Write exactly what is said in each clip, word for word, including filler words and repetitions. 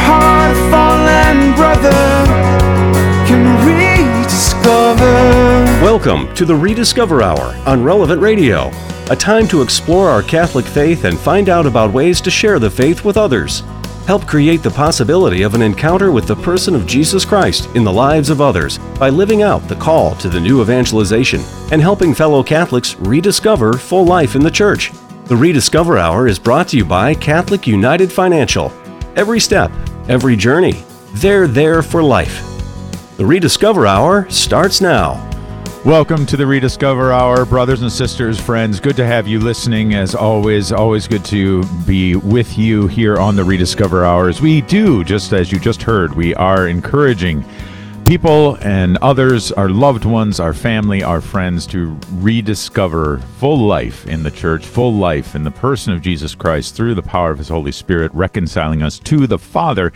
heart, a fallen brother can rediscover. Welcome to the Rediscover Hour on Relevant Radio, a time to explore our Catholic faith and find out about ways to share the faith with others. Help create the possibility of an encounter with the person of Jesus Christ in the lives of others by living out the call to the new evangelization and helping fellow Catholics rediscover full life in the Church. The Rediscover Hour is brought to you by Catholic United Financial. Every step, every journey, they're there for life. The Rediscover Hour starts now. Welcome to the Rediscover Hour, brothers and sisters, friends. Good to have you listening, as always. Always good to be with you here on the Rediscover Hours. We do, just as you just heard, we are encouraging people and others, our loved ones, our family, our friends, to rediscover full life in the Church, full life in the person of Jesus Christ through the power of His Holy Spirit, reconciling us to the Father.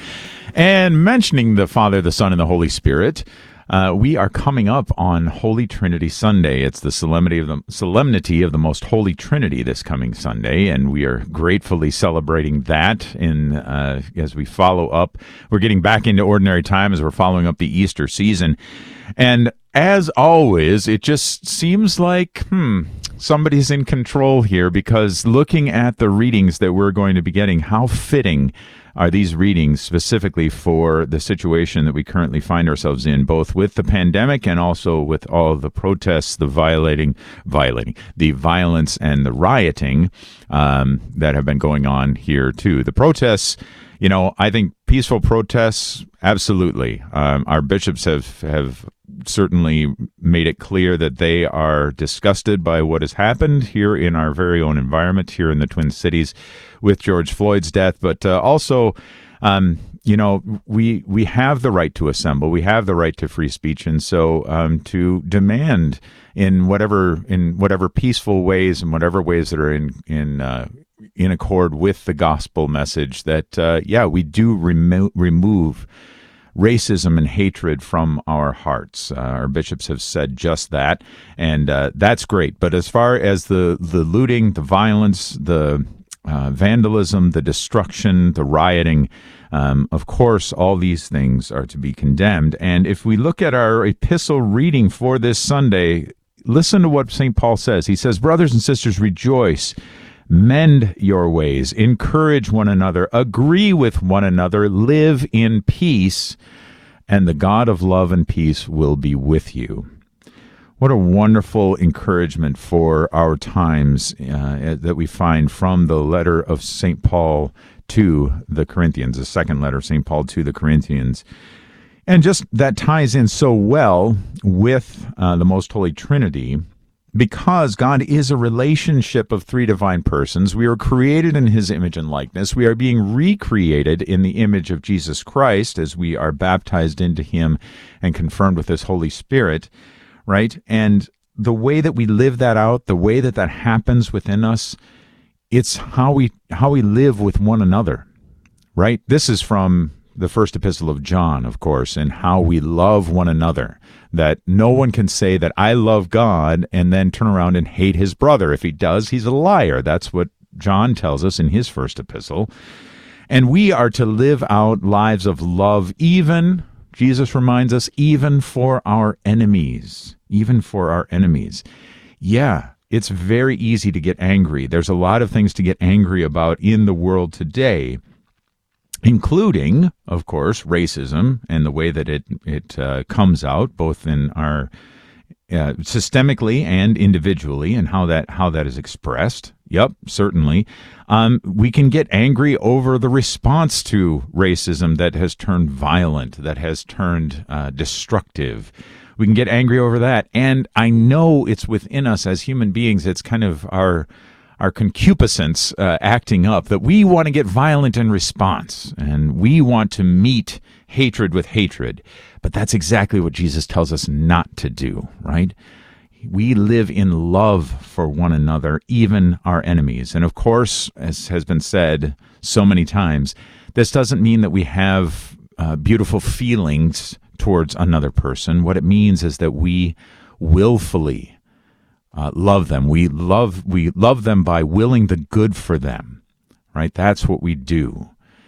And mentioning the Father, the Son, and the Holy Spirit, Uh, we are coming up on Holy Trinity Sunday. It's the solemnity of the solemnity of the Most Holy Trinity this coming Sunday, and we are gratefully celebrating that. In uh, as we follow up, we're getting back into ordinary time as we're following up the Easter season, and as always, it just seems like hmm, somebody's in control here, because looking at the readings that we're going to be getting, how fitting are these readings specifically for the situation that we currently find ourselves in, both with the pandemic and also with all the protests, the violating, violating, the violence and the rioting um, that have been going on here too. The protests, you know, I think peaceful protests, absolutely. Um, our bishops have have certainly made it clear that they are disgusted by what has happened here in our very own environment here in the Twin Cities with George Floyd's death, but uh, also, um, you know, we we have the right to assemble, we have the right to free speech, and so um, to demand in whatever in whatever peaceful ways and whatever ways that are in in uh, in accord with the gospel message that uh, yeah, we do remo- remove racism and hatred from our hearts. Uh, our bishops have said just that, and uh, that's great. But as far as the the looting, the violence, the Uh, vandalism, the destruction, the rioting, um, of course, all these things are to be condemned. And if we look at our epistle reading for this Sunday, listen to what Saint Paul says. He says, "Brothers and sisters, rejoice, mend your ways, encourage one another, agree with one another, live in peace, and the God of love and peace will be with you." What a wonderful encouragement for our times uh, that we find from the letter of Saint Paul to the Corinthians, the second letter of Saint Paul to the Corinthians. And just that ties in so well with uh, the Most Holy Trinity, because God is a relationship of three divine persons. We are created in His image and likeness. We are being recreated in the image of Jesus Christ as we are baptized into Him and confirmed with His Holy Spirit. Right? And the way that we live that out, the way that that happens within us, it's how we how we live with one another, right? This is from the first epistle of John, of course, and how we love one another, that no one can say that I love God and then turn around and hate his brother. If he does, he's a liar. That's what John tells us in his first epistle. And we are to live out lives of love, even Jesus reminds us, even for our enemies, even for our enemies. Yeah, it's very easy to get angry. There's a lot of things to get angry about in the world today, including, of course, racism and the way that it, it uh, comes out, both in our uh, systemically and individually, and how that how that is expressed. Yep, certainly. Um, we can get angry over the response to racism that has turned violent, that has turned uh, destructive. We can get angry over that. And I know it's within us as human beings, it's kind of our our concupiscence uh, acting up, that we want to get violent in response, and we want to meet hatred with hatred. But that's exactly what Jesus tells us not to do, right? We live in love for one another, even our enemies. And of course, as has been said so many times, this doesn't mean that we have uh, beautiful feelings towards another person. What it means is that we willfully uh, love them. We love we love them by willing the good for them, right? That's what we do.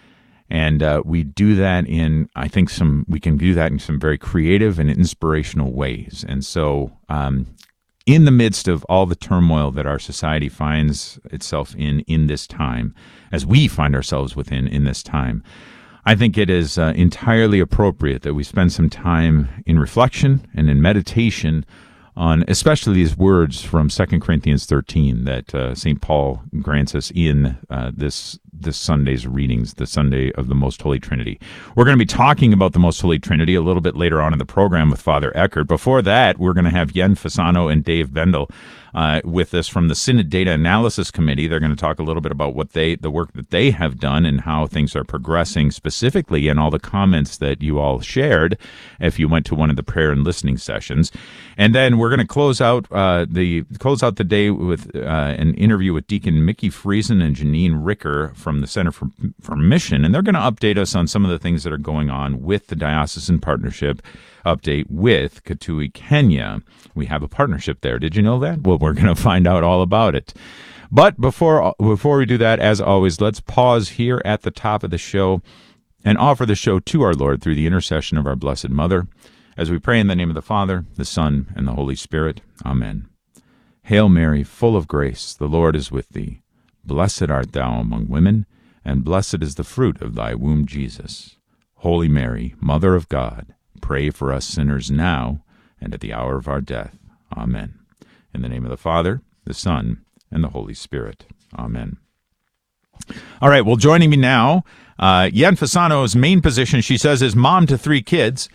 And uh, we do that in, I think, some we can do that in some very creative and inspirational ways. And so um, in the midst of all the turmoil that our society finds itself in in this time, as we find ourselves within in this time, I think it is uh, entirely appropriate that we spend some time in reflection and in meditation on especially these words from Second Corinthians thirteen that uh, Saint Paul grants us in uh, this this Sunday's readings, the Sunday of the Most Holy Trinity. We're going to be talking about the Most Holy Trinity a little bit later on in the program with Father Eckert. Before that, we're going to have Jen Fasano and Dave Bendel uh, with us from the Synod Data Analysis Committee. They're going to talk a little bit about what they, the work that they have done and how things are progressing specifically, and all the comments that you all shared if you went to one of the prayer and listening sessions. And then we're going to close out uh, the close out the day with uh, an interview with Deacon Mickey Friesen and Janine Ricker from the Center for, for Mission, and they're going to update us on some of the things that are going on with the Diocesan Partnership update with Kitui, Kenya. We have a partnership there. Did you know that? Well, we're going to find out all about it. But before before we do that, as always, let's pause here at the top of the show and offer the show to our Lord through the intercession of our Blessed Mother, as we pray in the name of the Father, the Son, and the Holy Spirit. Amen. Hail Mary, full of grace, the Lord is with thee. Blessed art thou among women, and blessed is the fruit of thy womb, Jesus. Holy Mary, Mother of God, pray for us sinners now and at the hour of our death. Amen. In the name of the Father, the Son, and the Holy Spirit. Amen. All right, well, joining me now, uh, Jen Fasano's main position, she says, is mom to three kids,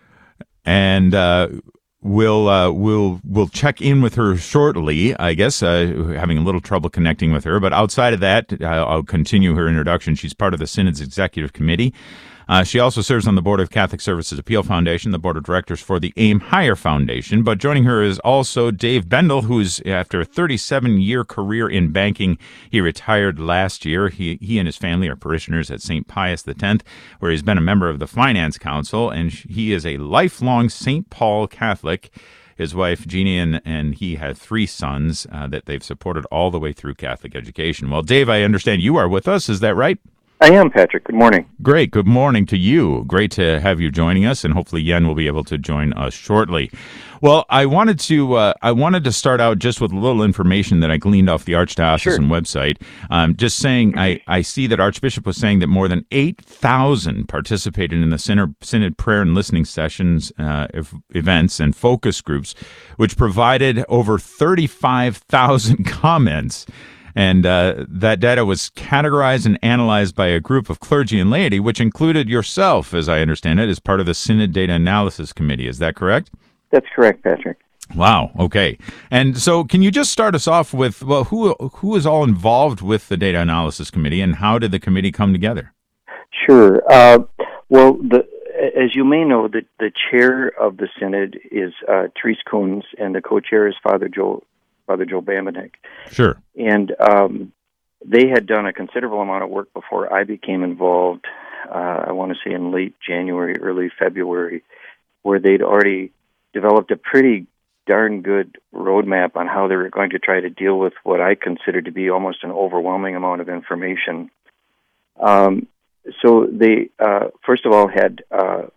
and uh, we'll uh, we'll we'll check in with her shortly. I guess uh, having a little trouble connecting with her, but outside of that, I'll, I'll continue her introduction. She's part of the Synod's Executive Committee. Uh, she also serves on the board of Catholic Services Appeal Foundation, the board of directors for the Aim Higher Foundation. But joining her is also Dave Bendel, who's, after a thirty-seven year career in banking, he retired last year. He he and his family are parishioners at Saint Pius the tenth, where he's been a member of the Finance Council, and he is a lifelong Saint Paul Catholic. His wife, Jeannie, and, and he have three sons uh, that they've supported all the way through Catholic education. Well, Dave, I understand you are with us. Is that right? I am, Patrick. Good morning. Great. Good morning to you. Great to have you joining us, and hopefully Jen will be able to join us shortly. Well, I wanted to uh, I wanted to start out just with a little information that I gleaned off the Archdiocesan sure. website. Um, just saying, I, I see that Archbishop was saying that more than eight thousand participated in the Synod, Synod prayer and listening sessions, uh, events, and focus groups, which provided over thirty-five thousand comments. And uh, that data was categorized and analyzed by a group of clergy and laity, which included yourself, as I understand it, as part of the Synod Data Analysis Committee. Is that correct? That's correct, Patrick. Wow. Okay. And so can you just start us off with, well, who who is all involved with the Data Analysis Committee, and how did the committee come together? Sure. Uh, well, the, as you may know, the, the chair of the Synod is uh, Therese Koons, and the co-chair is Father Joe Father Joe Bambenek. Sure. And um, they had done a considerable amount of work before I became involved, uh, I want to say in late January, early February, where they'd already developed a pretty darn good roadmap on how they were going to try to deal with what I considered to be almost an overwhelming amount of information. Um, so they, uh, first of all, had uh,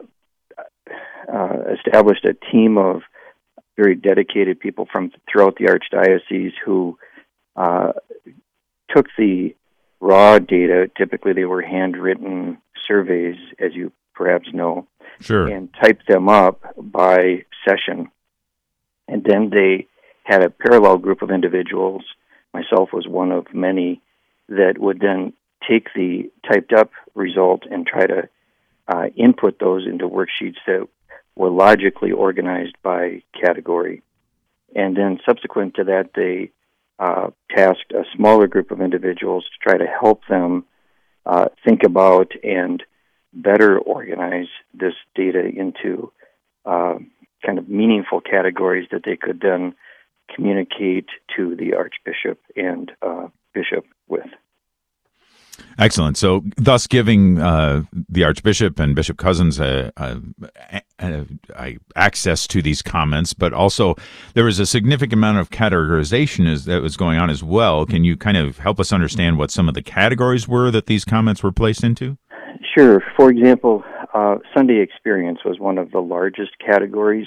uh, established a team of very dedicated people from throughout the Archdiocese who uh, took the raw data, typically they were handwritten surveys, as you perhaps know, sure. and typed them up by session. And then they had a parallel group of individuals, myself was one of many, that would then take the typed up result and try to uh, input those into worksheets that were logically organized by category. And then subsequent to that, they uh, tasked a smaller group of individuals to try to help them uh, think about and better organize this data into uh, kind of meaningful categories that they could then communicate to the Archbishop and uh, Bishop with. Excellent. So, thus giving uh, the Archbishop and Bishop Cousins a, a, a, a access to these comments, but also there was a significant amount of categorization as, that was going on as well. Can you kind of help us understand what some of the categories were that these comments were placed into? Sure. For example, uh, Sunday experience was one of the largest categories,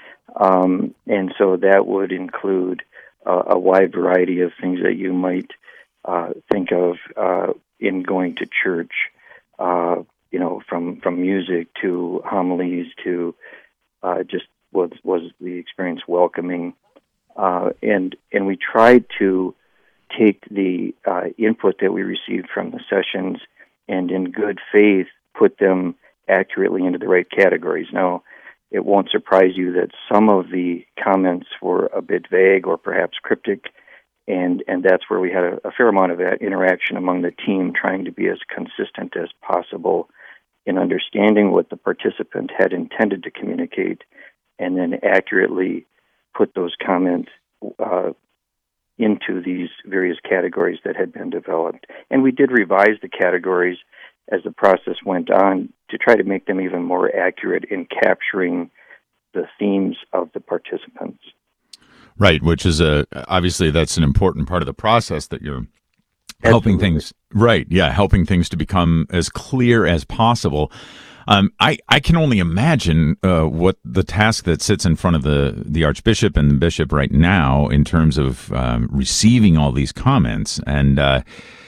um, and so that would include uh, a wide variety of things that you might uh, think of uh, in going to church. Uh, you know, from, from music to homilies to uh, just was was the experience welcoming, uh, and and we tried to take the uh, input that we received from the sessions and in good faith put them accurately into the right categories. Now, it won't surprise you that some of the comments were a bit vague or perhaps cryptic, and, and that's where we had a, a fair amount of interaction among the team, trying to be as consistent as possible in understanding what the participant had intended to communicate, and then accurately put those comments uh, into these various categories that had been developed. And we did revise the categories as the process went on to try to make them even more accurate in capturing the themes of the participants. Right, which is a obviously that's an important part of the process that you're helping Absolutely. things right. Yeah, helping things to become as clear as possible. Um, I, I can only imagine uh, what the task that sits in front of the, the Archbishop and the Bishop right now in terms of um, receiving all these comments. And uh,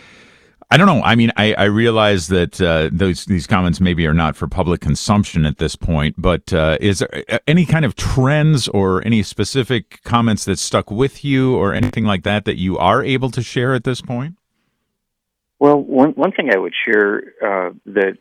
I don't know. I mean, I, I realize that uh, those these comments maybe are not for public consumption at this point, but uh, is there any kind of trends or any specific comments that stuck with you or anything like that that you are able to share at this point? Well, one, one thing I would share uh, that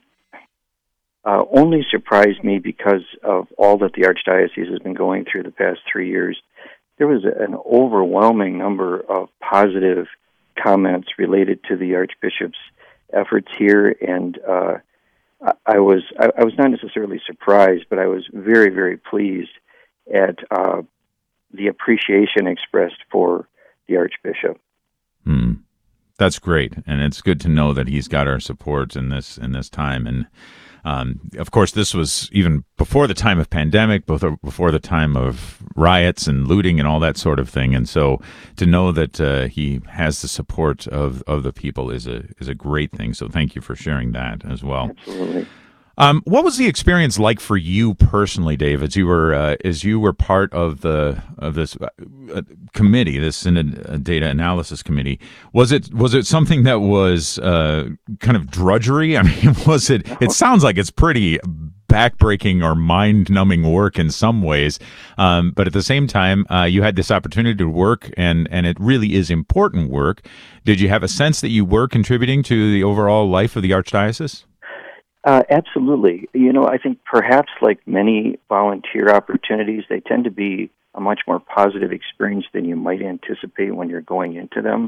Uh, only surprised me because of all that the Archdiocese has been going through the past three years. There was a, an overwhelming number of positive comments related to the Archbishop's efforts here, and uh, I, I was I, I was not necessarily surprised, but I was very, very pleased at uh, the appreciation expressed for the Archbishop. Hmm. That's great, and it's good to know that he's got our support in this in this time. And Um, of course, this was even before the time of pandemic, before the time of riots and looting and all that sort of thing. And so to know that uh, he has the support of, of the people is a is a great thing. So thank you for sharing that as well. Absolutely. Um, what was the experience like for you personally, Dave, as you were uh, as you were part of the of this uh, committee, this Synod uh, Data Analysis Committee? Was it was it something that was uh, kind of drudgery? I mean, was it? It sounds like it's pretty backbreaking or mind-numbing work in some ways, um, but at the same time, uh, you had this opportunity to work, and and it really is important work. Did you have a sense that you were contributing to the overall life of the Archdiocese? Uh, absolutely. You know, I think perhaps like many volunteer opportunities, they tend to be a much more positive experience than you might anticipate when you're going into them.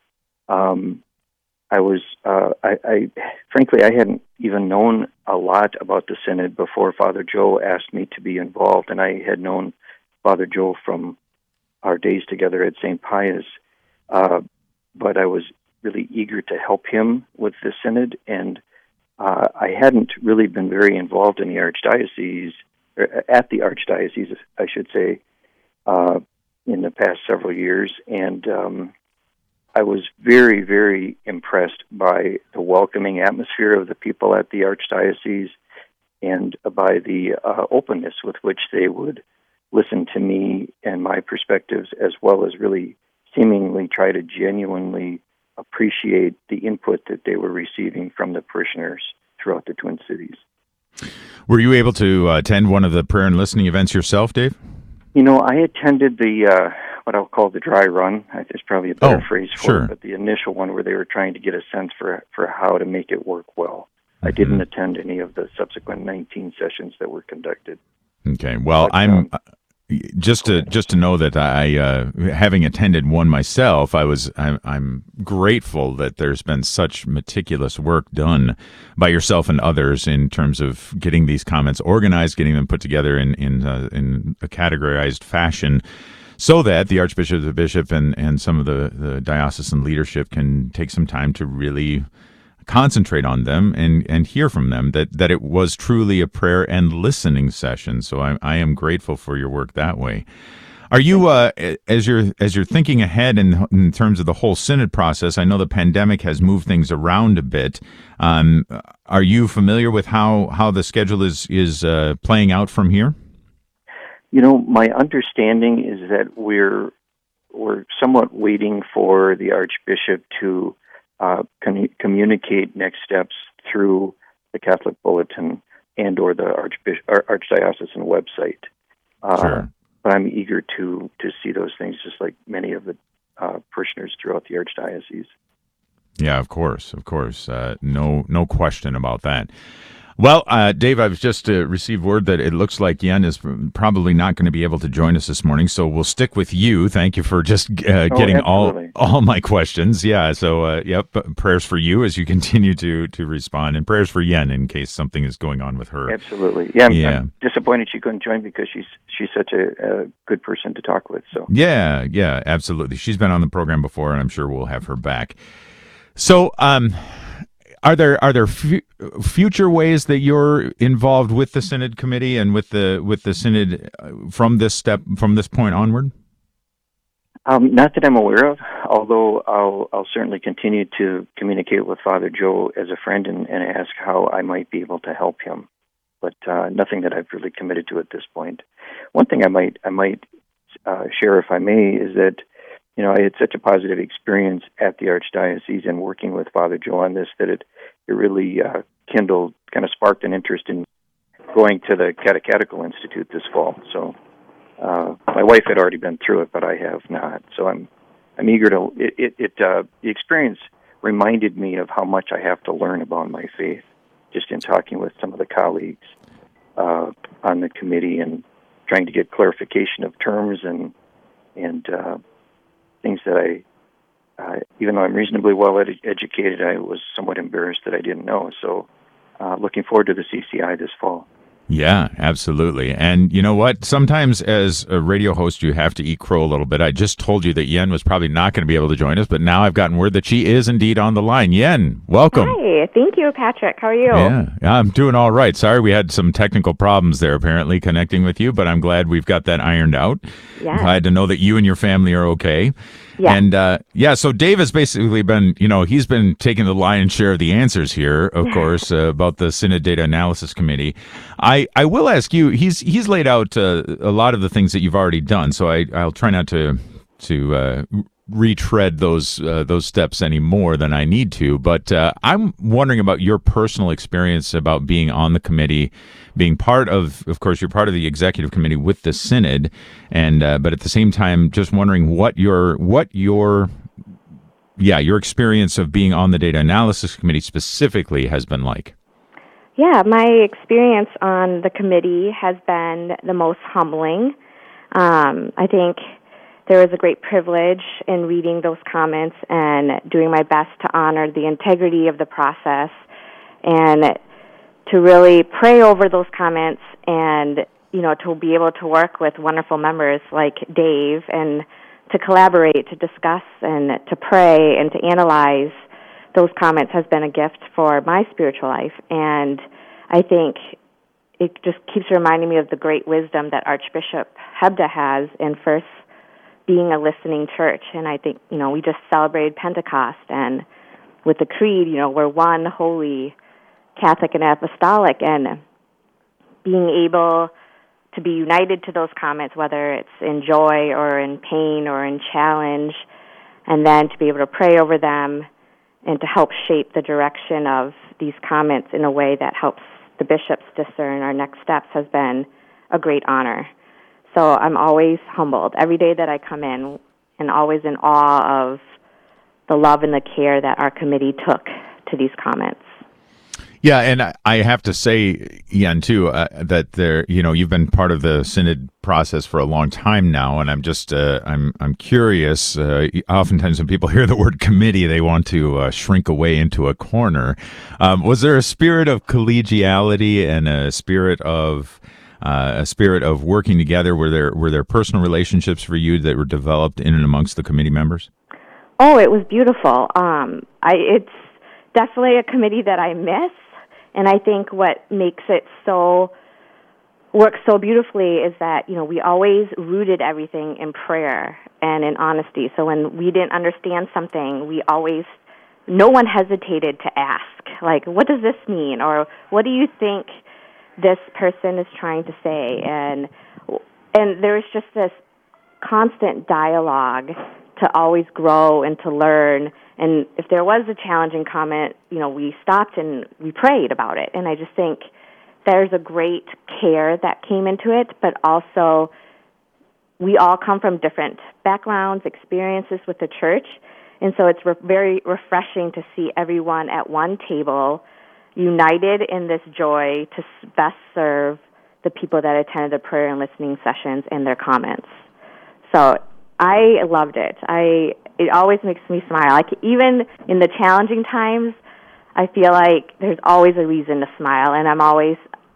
Um, I was, uh, I, I, frankly, I hadn't even known a lot about the Synod before Father Joe asked me to be involved, and I had known Father Joe from our days together at Saint Pius, uh, but I was really eager to help him with the Synod, and Uh, I hadn't really been very involved in the Archdiocese, or at the Archdiocese, I should say, uh, in the past several years. And um, I was very, very impressed by the welcoming atmosphere of the people at the Archdiocese and by the uh, openness with which they would listen to me and my perspectives, as well as really seemingly try to genuinely appreciate the input that they were receiving from the parishioners throughout the Twin Cities. Were you able to uh, attend one of the prayer and listening events yourself, Dave? You know, I attended the, uh, what I'll call the dry run. There's probably a better oh, phrase for sure. it, but the initial one where they were trying to get a sense for, for how to make it work well. Mm-hmm. I didn't attend any of the subsequent nineteen sessions that were conducted. Okay. Well, but, I'm... Um, Just to just to know that I, uh, having attended one myself, I was I'm, I'm grateful that there's been such meticulous work done by yourself and others in terms of getting these comments organized, getting them put together in in uh, in a categorized fashion, so that the Archbishop, the Bishop, and and some of the the diocesan leadership can take some time to really concentrate on them and, and hear from them that, that it was truly a prayer and listening session. So I, I am grateful for your work that way. Are you, uh, as you're as you're thinking ahead in, in terms of the whole synod process? I know the pandemic has moved things around a bit. Um, are you familiar with how, how the schedule is is uh, playing out from here? You know, my understanding is that we're we're somewhat waiting for the Archbishop to uh, con- communicate next steps through the Catholic Bulletin and or the Archbishop Archdiocesan website. Uh, Sure. But I'm eager to to see those things, just like many of the uh, parishioners throughout the Archdiocese. Yeah, of course, of course. Uh, no, no question about that. Well, uh, Dave, I've just uh, received word that it looks like Yen is probably not going to be able to join us this morning, so we'll stick with you. Thank you for just uh, Oh, getting all absolutely. all my questions. Yeah, so uh, yep, prayers for you as you continue to to respond, and prayers for Yen in case something is going on with her. Absolutely. Yeah, I'm, Yeah. I'm disappointed she couldn't join because she's she's such a, a good person to talk with. So Yeah, yeah, absolutely. She's been on the program before, and I'm sure we'll have her back. So, um, are there are there fu- future ways that you're involved with the Synod Committee and with the with the Synod uh, from this step from this point onward? Um, not that I'm aware of, although I'll, I'll certainly continue to communicate with Father Joe as a friend and, and ask how I might be able to help him. But uh, nothing that I've really committed to at this point. One thing I might I might uh, share, if I may, is that you know I had such a positive experience at the Archdiocese and working with Father Joe on this that it it really uh, kindled, kind of sparked an interest in going to the Catechetical Institute this fall. So. Uh, my wife had already been through it, but I have not. So I'm, I'm eager to. It, it, it uh, the experience reminded me of how much I have to learn about my faith, just in talking with some of the colleagues uh, on the committee and trying to get clarification of terms and and uh, things that I, uh, even though I'm reasonably well ed- educated, I was somewhat embarrassed that I didn't know. So, uh, looking forward to the C C I this fall. Yeah, absolutely. And you know what? Sometimes as a radio host, you have to eat crow a little bit. I just told you that Yen was probably not going to be able to join us, but now I've gotten word that she is indeed on the line. Yen, welcome. Hi, thank you, Patrick. How are you? Yeah, I'm doing all right. Sorry we had some technical problems there apparently connecting with you, but I'm glad we've got that ironed out. Yes. Glad to know that you and your family are okay. Yeah. And uh, yeah, so Dave has basically been, you know, he's been taking the lion's share of the answers here, of course, uh, about the Synod Data Analysis Committee. I, I will ask you, he's he's laid out uh, a lot of the things that you've already done, so I, I'll try not to to uh, retread those uh, those steps any more than I need to. But uh, I'm wondering about your personal experience about being on the committee, being part of, of course, you're part of the executive committee with the Synod, and uh, but at the same time, just wondering what your what your yeah your experience of being on the data analysis committee specifically has been like. Yeah, my experience on the committee has been the most humbling. Um, I think there was a great privilege in reading those comments and doing my best to honor the integrity of the process and to really pray over those comments and, you know, to be able to work with wonderful members like Dave and to collaborate, to discuss and to pray and to analyze those comments has been a gift for my spiritual life. And I think it just keeps reminding me of the great wisdom that Archbishop Hebda has in first being a listening church. And I think, you know, we just celebrated Pentecost, and with the Creed, you know, we're one, holy, Catholic, and Apostolic, and being able to be united to those comments, whether it's in joy or in pain or in challenge, and then to be able to pray over them and to help shape the direction of these comments in a way that helps the bishops discern our next steps has been a great honor. So I'm always humbled every day that I come in, and always in awe of the love and the care that our committee took to these comments. Yeah, and I, I have to say, Yen, too, uh, that there, you know, you've been part of the synod process for a long time now, and I'm just, uh, I'm, I'm curious. Uh, oftentimes, when people hear the word committee, they want to uh, shrink away into a corner. Um, was there a spirit of collegiality and a spirit of uh, a spirit of working together? Were there were there personal relationships for you that were developed in and amongst the committee members? Oh, it was beautiful. Um, I, it's definitely a committee that I miss. And I think what makes it so works so beautifully is that, you know, we always rooted everything in prayer and in honesty. So when we didn't understand something, we always, no one hesitated to ask, like, what does this mean? Or what do you think this person is trying to say? And and there's just this constant dialogue to always grow and to learn. And if there was a challenging comment, you know, we stopped and we prayed about it. And I just think there's a great care that came into it, but also we all come from different backgrounds, experiences with the church, and so it's re- very refreshing to see everyone at one table united in this joy to best serve the people that attended the prayer and listening sessions and their comments. So I loved it. I it always makes me smile. Like, even in the challenging times, I feel like there's always a reason to smile, and I'm always,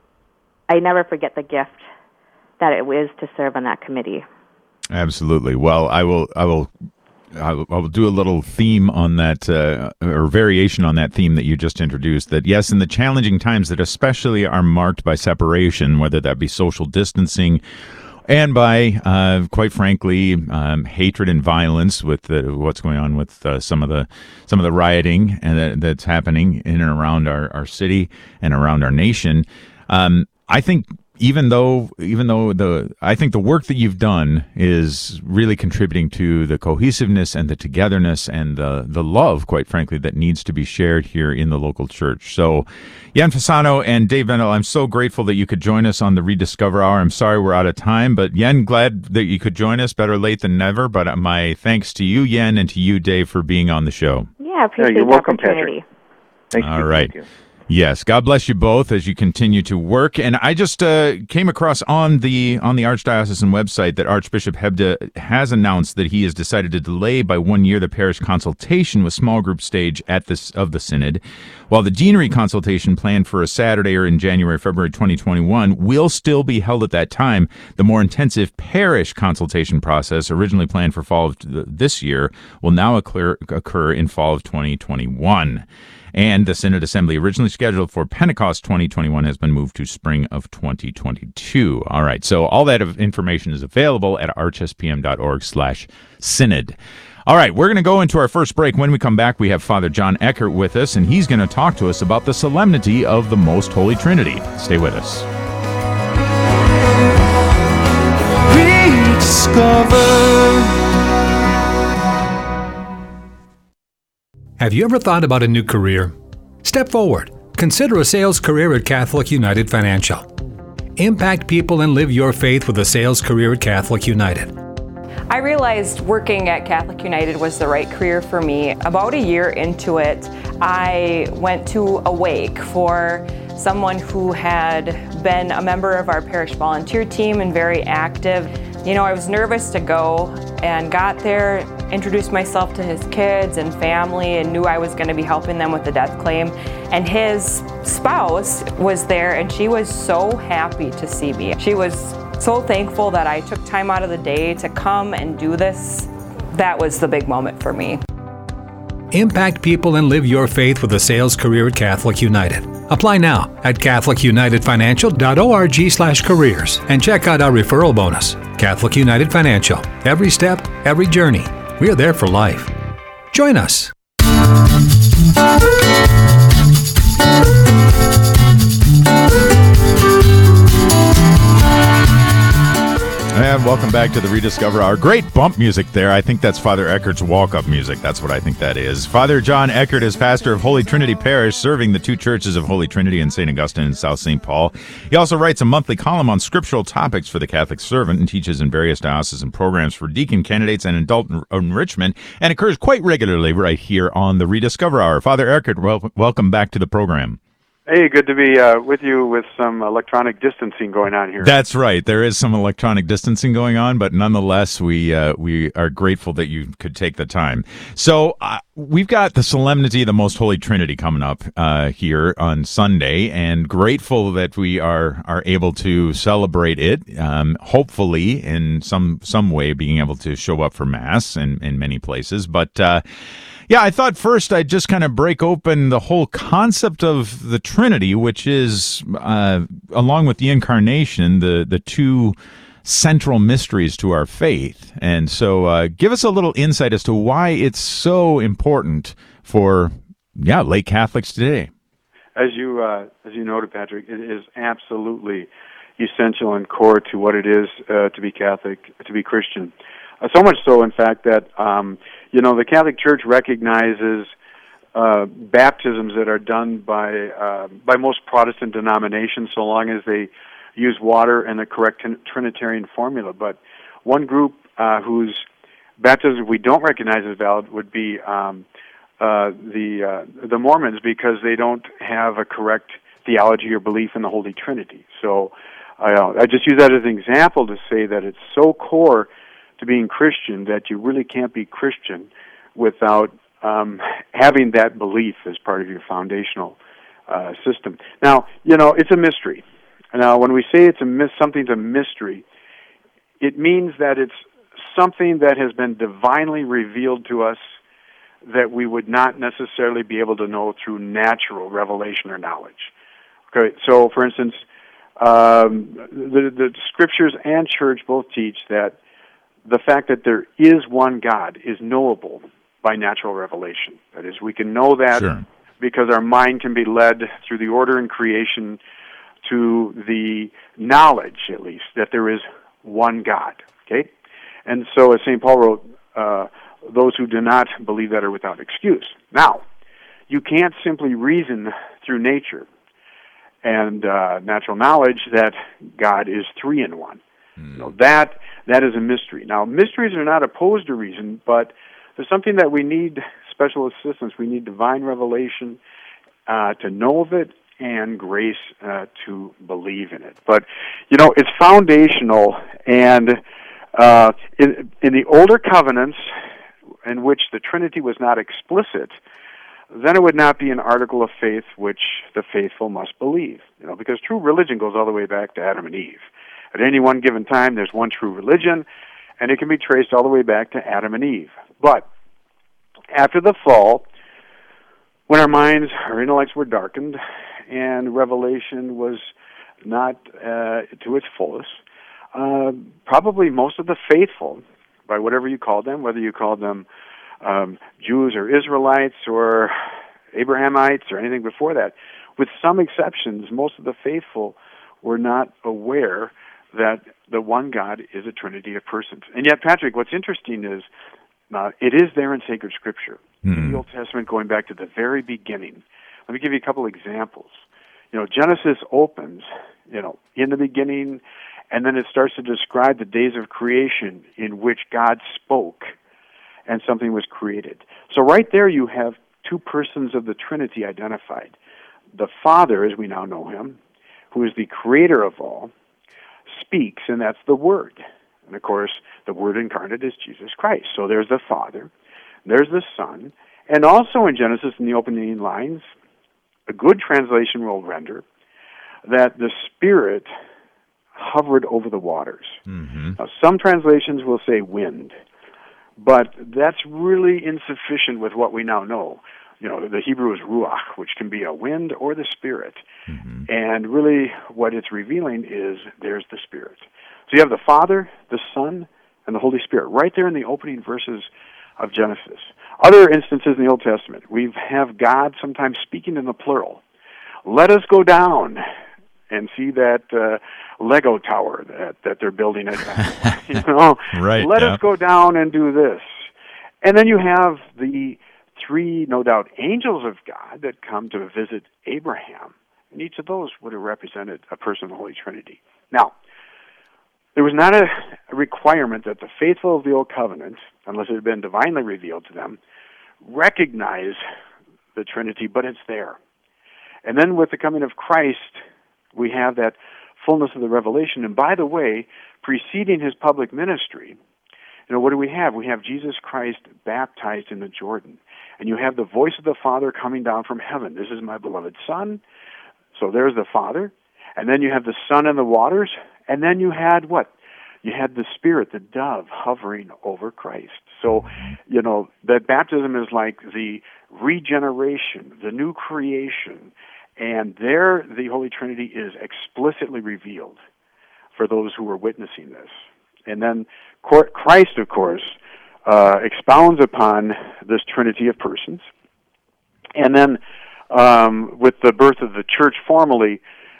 I never forget the gift that it was to serve on that committee. Absolutely. Well, I will, I will, I will, I will do a little theme on that, uh, or variation on that theme that you just introduced, that yes, in the challenging times that especially are marked by separation, whether that be social distancing and by, uh, quite frankly, um, hatred and violence with the, what's going on with uh, some of the some of the rioting and that, that's happening in and around our, our city and around our nation. Um, I think even though even though the I think the work that you've done is really contributing to the cohesiveness and the togetherness and the the love, quite frankly, that needs to be shared here in the local church. So, Yen Fasano and Dave Vendel, I'm so grateful that you could join us on the Rediscover Hour. I'm sorry we're out of time, but Yen, glad that you could join us. Better late than never. But my thanks to you, Yen, and to you, Dave, for being on the show. Yeah, I appreciate you're the welcome, opportunity. Patrick. Thank All you. right. Thank you. Yes, God bless you both as you continue to work. And I just uh, came across on the on the Archdiocesan website that Archbishop Hebda has announced that he has decided to delay by one year the parish consultation with small group stage at this of the synod, while the deanery consultation planned for a Saturday or in January, February twenty twenty-one will still be held at that time. The more intensive parish consultation process, originally planned for fall of this year, will now occur, occur in fall of twenty twenty-one. And the Synod Assembly, originally scheduled for Pentecost twenty twenty-one, has been moved to spring of twenty twenty-two. All right, so all that information is available at archspm.org slash synod. All right, we're going to go into our first break. When we come back, we have Father John Eckert with us, and he's going to talk to us about the solemnity of the Most Holy Trinity. Stay with us. Rediscover. Have you ever thought about a new career? Step forward. Consider a sales career at Catholic United Financial. Impact people and live your faith with a sales career at Catholic United. I realized working at Catholic United was the right career for me. About a year into it, I went to a wake for someone who had been a member of our parish volunteer team and very active. You know, I was nervous to go and got there, introduced myself to his kids and family, and knew I was going to be helping them with the death claim. And his spouse was there, and she was so happy to see me. She was so thankful that I took time out of the day to come and do this. That was the big moment for me. Impact people and live your faith with a sales career at Catholic United. Apply now at catholic united financial dot org slash careers and check out our referral bonus. Catholic United Financial. Every step, every journey. We are there for life. Join us. And welcome back to the Rediscover Hour. Great bump music there. I think that's Father Eckert's walk-up music. That's what I think that is. Father John Eckert is pastor of Holy Trinity Parish, serving the two churches of Holy Trinity in Saint Augustine and South Saint Paul. He also writes a monthly column on scriptural topics for the Catholic servant and teaches in various diocesan programs for deacon candidates and adult enrichment, and occurs quite regularly right here on the Rediscover Hour. Father Eckert, wel- welcome back to the program. Hey, good to be uh, with you with some electronic distancing going on here. That's right. There is some electronic distancing going on, but nonetheless, we uh, we are grateful that you could take the time. So uh, we've got the Solemnity of the Most Holy Trinity coming up uh, here on Sunday, and grateful that we are are able to celebrate it. Um, hopefully, in some some way, being able to show up for Mass in in many places, but. Uh, Yeah, I thought first I'd just kind of break open the whole concept of the Trinity, which is, uh, along with the Incarnation, the, the two central mysteries to our faith. And so uh, give us a little insight as to why it's so important for, yeah, lay Catholics today. As you uh, as you noted, Patrick, it is absolutely essential and core to what it is uh, to be Catholic, to be Christian. Uh, so much so, in fact, that um, you know the Catholic Church recognizes uh, baptisms that are done by uh, by most Protestant denominations, so long as they use water and the correct Trinitarian formula. But one group uh, whose baptism we don't recognize as valid would be um, uh, the uh, the Mormons, because they don't have a correct theology or belief in the Holy Trinity. So uh, I just use that as an example to say that it's so core to being Christian that you really can't be Christian without um, having that belief as part of your foundational uh, system. Now, you know, it's a mystery. Now, when we say it's a mis- something's a mystery, it means that it's something that has been divinely revealed to us that we would not necessarily be able to know through natural revelation or knowledge. Okay, so for instance, um, the, the Scriptures and Church both teach that the fact that there is one God is knowable by natural revelation. That is, we can know that Sure. because our mind can be led through the order in creation to the knowledge, at least, that there is one God. Okay, and so as Saint Paul wrote, uh, those who do not believe that are without excuse. Now, you can't simply reason through nature and uh, natural knowledge that God is three in one. Mm. You know, that that is a mystery. Now, mysteries are not opposed to reason, but there's something that we need special assistance. We need divine revelation uh, to know of it, and grace uh, to believe in it. But, you know, it's foundational, and uh, in, in the older covenants in which the Trinity was not explicit, then it would not be an article of faith which the faithful must believe. You know, because true religion goes all the way back to Adam and Eve. At any one given time, there's one true religion, and it can be traced all the way back to Adam and Eve. But after the fall, when our minds, our intellects were darkened, and revelation was not uh, to its fullest, uh, probably most of the faithful, by whatever you call them, whether you call them um, Jews or Israelites or Abrahamites or anything before that, with some exceptions, most of the faithful were not aware that the one God is a trinity of persons. And yet, Patrick, what's interesting is uh, it is there in sacred Scripture, mm-hmm. in the Old Testament, going back to the very beginning. Let me give you a couple examples. You know, Genesis opens, you know, in the beginning, and then it starts to describe the days of creation in which God spoke and something was created. So right there you have two persons of the Trinity identified. The Father, as we now know him, who is the creator of all, speaks, and that's the Word. And of course, the Word incarnate is Jesus Christ. So there's the Father, there's the Son, and also in Genesis, in the opening lines, a good translation will render that the Spirit hovered over the waters. Mm-hmm. Now, some translations will say wind, but that's really insufficient with what we now know. You know, the Hebrew is ruach, which can be a wind or the Spirit. Mm-hmm. And really what it's revealing is there's the Spirit. So you have the Father, the Son, and the Holy Spirit right there in the opening verses of Genesis. Other instances in the Old Testament, we have God sometimes speaking in the plural. Let us go down and see that uh, Lego tower that, that they're building at. you know, right, Let yeah. us go down and do this. And then you have the three, no doubt, angels of God that come to visit Abraham. And each of those would have represented a person of the Holy Trinity. Now, there was not a requirement that the faithful of the Old Covenant, unless it had been divinely revealed to them, recognize the Trinity, but it's there. And then with the coming of Christ, we have that fullness of the revelation. And by the way, preceding his public ministry, you know, what do we have? We have Jesus Christ baptized in the Jordan. And you have the voice of the Father coming down from heaven. This is my beloved Son. So there's the Father. And then you have the Son in the waters. And then you had what? you had the Spirit, the dove, hovering over Christ. So, you know, that baptism is like the regeneration, the new creation, and there the Holy Trinity is explicitly revealed for those who are witnessing this. And then Christ, of course, uh, expounds upon this Trinity of persons. And then um, with the birth of the church formally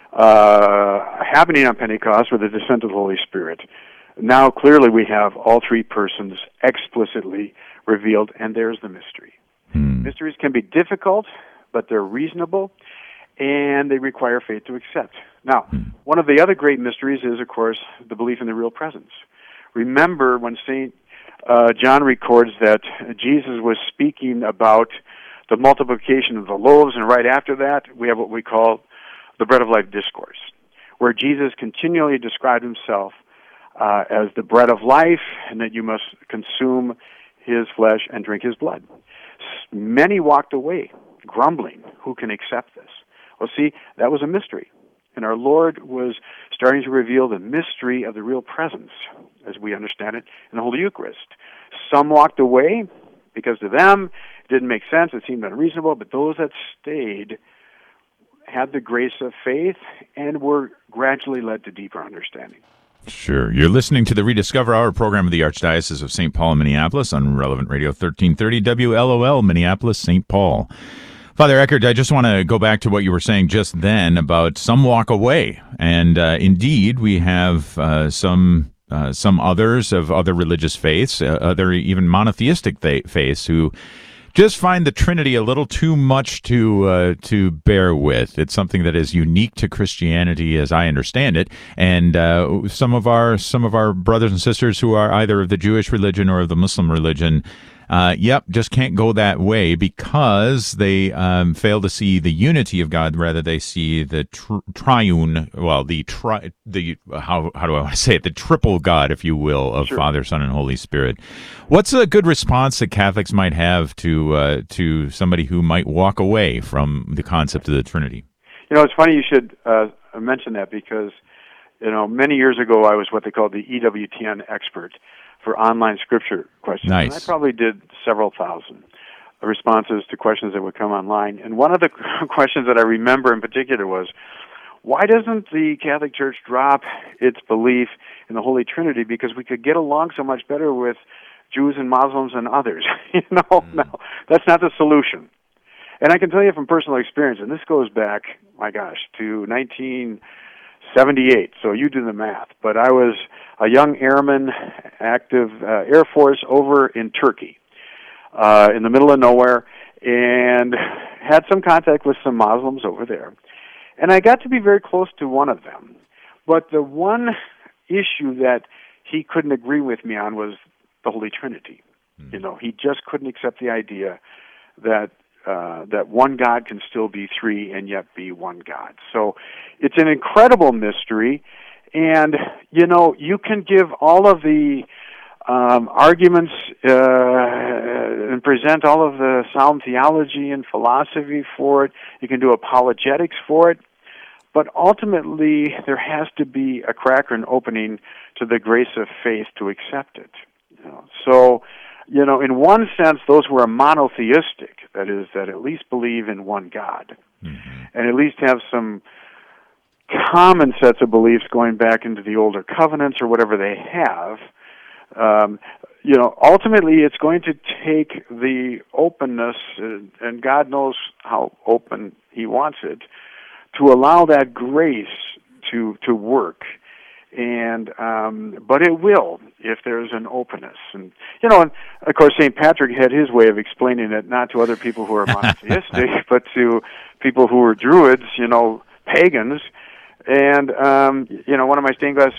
uh, happening on Pentecost with the descent of the Holy Spirit, now clearly we have all three persons explicitly revealed, and there's the mystery. Hmm. Mysteries can be difficult, but they're reasonable, and they require faith to accept. Now, hmm. one of the other great mysteries is, of course, the belief in the real presence. Remember when Saint uh, John records that Jesus was speaking about the multiplication of the loaves, and right after that, we have what we call the Bread of Life discourse, where Jesus continually described himself uh, as the bread of life, and that you must consume his flesh and drink his blood. Many walked away, grumbling, who can accept this? Well, see, that was a mystery. And our Lord was starting to reveal the mystery of the real presence, as we understand it, in the Holy Eucharist. Some walked away because to them it didn't make sense, it seemed unreasonable, but those that stayed had the grace of faith and were gradually led to deeper understanding. Sure. You're listening to the Rediscover Hour program of the Archdiocese of Saint Paul in Minneapolis on Relevant Radio thirteen thirty W L O L, Minneapolis, Saint Paul. Father Eckert, I just want to go back to what you were saying just then about some walk away. And uh, indeed, we have uh, some uh, some others of other religious faiths, uh, other even monotheistic th- faiths who just find the Trinity a little too much to uh, to bear with. It's something that is unique to Christianity, as I understand it. And uh, some of our some of our brothers and sisters who are either of the Jewish religion or of the Muslim religion, uh, yep, just can't go that way because they um, fail to see the unity of God. Rather, they see the tr- triune, well, the tri- the how how do I want to say it? The triple God, if you will, of Sure. Father, Son, and Holy Spirit. What's a good response that Catholics might have to uh, to somebody who might walk away from the concept of the Trinity? You know, it's funny you should uh, mention that because, you know, many years ago I was what they called the E W T N expert for online scripture questions. Nice. And I probably did several thousand responses to questions that would come online. And one of the questions that I remember in particular was, why doesn't the Catholic Church drop its belief in the Holy Trinity? Because we could get along so much better with Jews and Muslims and others. you know, mm. no, that's not the solution. And I can tell you from personal experience, and this goes back, my gosh, to nineteen seventy-eight, so you do the math. But I was a young airman, active uh, Air Force over in Turkey, uh, in the middle of nowhere, and had some contact with some Muslims over there. And I got to be very close to one of them. But the one issue that he couldn't agree with me on was the Holy Trinity. Mm. You know, he just couldn't accept the idea that uh, that one God can still be three and yet be one God. So it's an incredible mystery, and you know, you can give all of the um, arguments uh, and present all of the sound theology and philosophy for it. You can do apologetics for it. But ultimately, there has to be a crack or an opening to the grace of faith to accept it. You know, so, you know, in one sense, those who are monotheistic, that is, that at least believe in one God, mm-hmm. and at least have some common sets of beliefs going back into the older covenants or whatever they have, um, you know, ultimately it's going to take the openness, uh, and God knows how open He wants it, to allow that grace to to work. And um, but it will if there's an openness, and you know, and of course Saint Patrick had his way of explaining it, not to other people who are monotheistic, but to people who were Druids, you know, pagans. And um, you know, one of my stained glass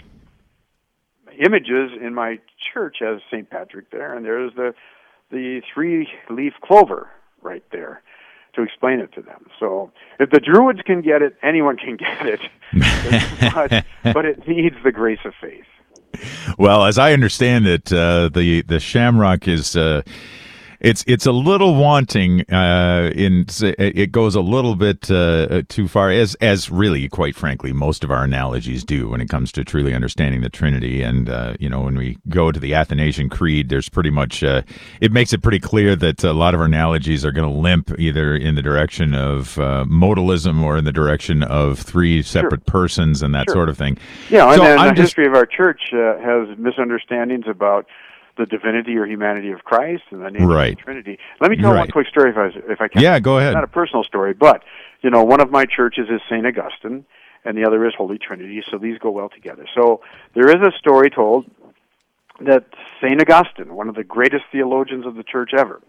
images in my church has Saint Patrick there, and there's the the three leaf clover right there to explain it to them. So if the Druids can get it, anyone can get it. but, but it needs the grace of faith. Well, as I understand it, uh, the the shamrock is uh, It's it's a little wanting. Uh, in it goes a little bit uh, too far, as as really, quite frankly, most of our analogies do when it comes to truly understanding the Trinity. And uh, you know, when we go to the Athanasian Creed, there's pretty much uh, it makes it pretty clear that a lot of our analogies are going to limp either in the direction of uh, modalism or in the direction of three separate sure. persons and that sure. sort of thing. Yeah, so and then I'm the just, history of our church uh, has misunderstandings about the divinity or humanity of Christ and the nature right. of the Trinity. Let me tell right. one quick story if I, if I can. Yeah, go ahead. It's not a personal story, but, you know, one of my churches is Saint Augustine, and the other is Holy Trinity, so these go well together. So there is a story told that Saint Augustine, one of the greatest theologians of the church ever,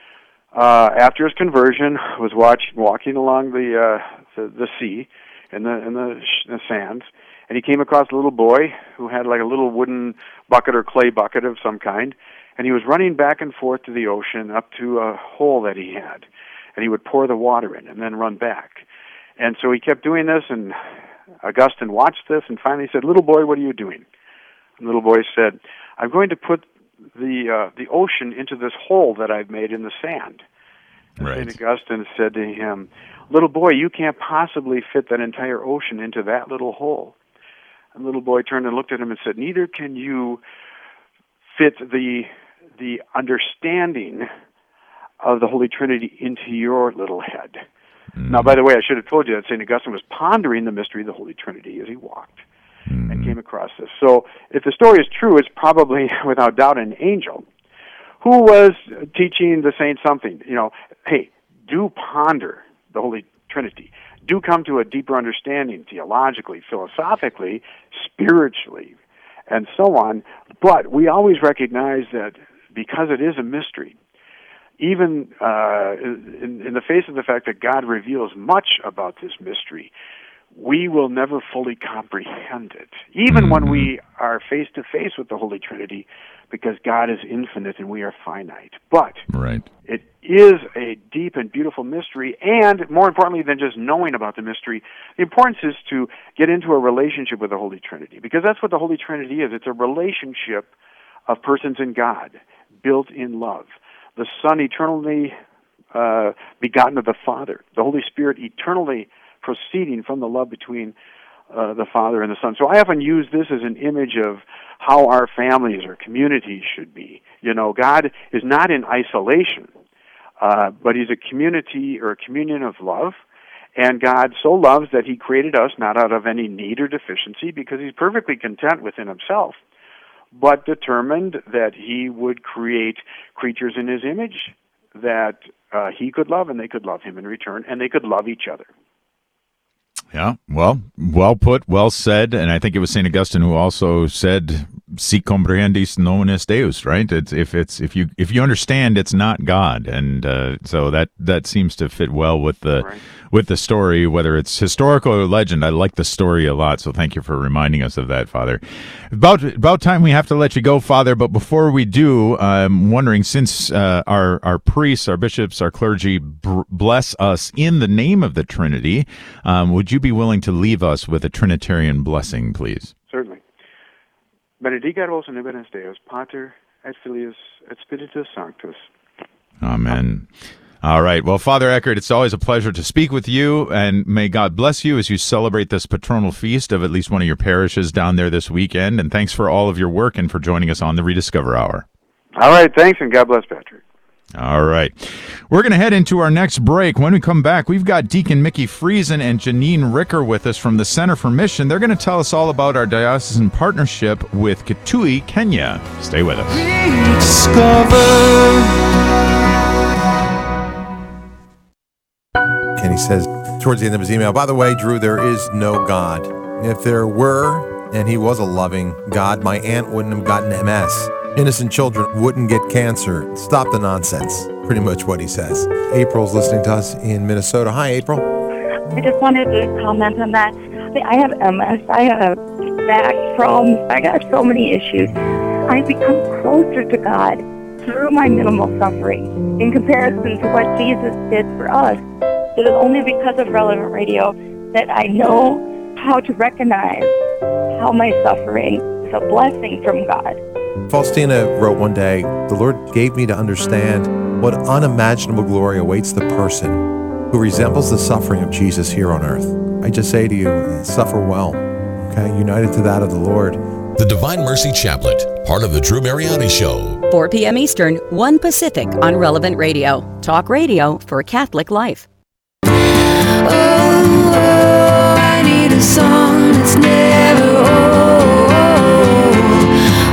uh, after his conversion, was watch, walking along the, uh, the the sea in the, in the, in the sands, and he came across a little boy who had like a little wooden bucket or clay bucket of some kind, and he was running back and forth to the ocean up to a hole that he had, and he would pour the water in and then run back. And so he kept doing this, and Augustine watched this and finally said, "Little boy, what are you doing?" And the little boy said, "I'm going to put the uh, the ocean into this hole that I've made in the sand." And right. Saint Augustine said to him, "Little boy, you can't possibly fit that entire ocean into that little hole." And the little boy turned and looked at him and said, "Neither can you fit the the understanding of the Holy Trinity into your little head." Mm. Now, by the way, I should have told you that Saint Augustine was pondering the mystery of the Holy Trinity as he walked mm. and came across this. So if the story is true, it's probably, without doubt, an angel who was teaching the saint something. You know, hey, do ponder the Holy Trinity. Do come to a deeper understanding theologically, philosophically, spiritually, and so on. But we always recognize that because it is a mystery, even uh, in, in the face of the fact that God reveals much about this mystery, we will never fully comprehend it, even mm-hmm. when we are face-to-face with the Holy Trinity, because God is infinite and we are finite. But right. it is a deep and beautiful mystery, and more importantly than just knowing about the mystery, the importance is to get into a relationship with the Holy Trinity, because that's what the Holy Trinity is. It's a relationship of persons in God, built in love. The Son eternally uh, begotten of the Father, the Holy Spirit eternally proceeding from the love between uh, the Father and the Son. So I often use this as an image of how our families or communities should be. You know, God is not in isolation, uh, but He's a community or a communion of love. And God so loves that He created us not out of any need or deficiency, because He's perfectly content within Himself, but determined that He would create creatures in His image that uh, He could love, and they could love Him in return, and they could love each other. Yeah, well, well put, well said, and I think it was Saint Augustine who also said, "Si comprehendis, non est Deus." Right? It's if it's if you if you understand, it's not God, and uh, so that that seems to fit well with the right. with the story, whether it's historical or legend. I like the story a lot, so thank you for reminding us of that, Father. About about time we have to let you go, Father. But before we do, I'm wondering, since uh, our our priests, our bishops, our clergy b- bless us in the name of the Trinity, um, would you be willing to leave us with a Trinitarian blessing, please? Certainly. Benedicat vos in numeris Deus, Pater et Filius et Spiritus Sanctus. Amen. All right. Well, Father Eckert, it's always a pleasure to speak with you, and may God bless you as you celebrate this patronal feast of at least one of your parishes down there this weekend. And thanks for all of your work and for joining us on the Rediscover Hour. All right. Thanks, and God bless, Patrick. All right. We're going to head into our next break. When we come back, we've got Deacon Mickey Friesen and Janine Ricker with us from the Center for Mission. They're going to tell us all about our diocesan partnership with Kitui, Kenya. Stay with us. And he says towards the end of his email, by the way, Drew, there is no God. If there were, and he was a loving God, my aunt wouldn't have gotten M S. Innocent children wouldn't get cancer. Stop the nonsense. Pretty much what he says. April's listening to us in Minnesota. Hi, April. I just wanted to comment on that. I have M S. I have back problems. I got so many issues. I've become closer to God through my minimal suffering in comparison to what Jesus did for us. It is only because of Relevant Radio that I know how to recognize how my suffering is a blessing from God. Faustina wrote one day, the Lord gave me to understand What unimaginable glory awaits the person who resembles the suffering of Jesus here on earth. I just say to you, suffer well, okay? United to that of the Lord. The Divine Mercy Chaplet, part of the Drew Mariani Show. four p.m. Eastern, one Pacific on Relevant Radio. Talk radio for Catholic life. Oh, oh, I need a song that's never old. Oh,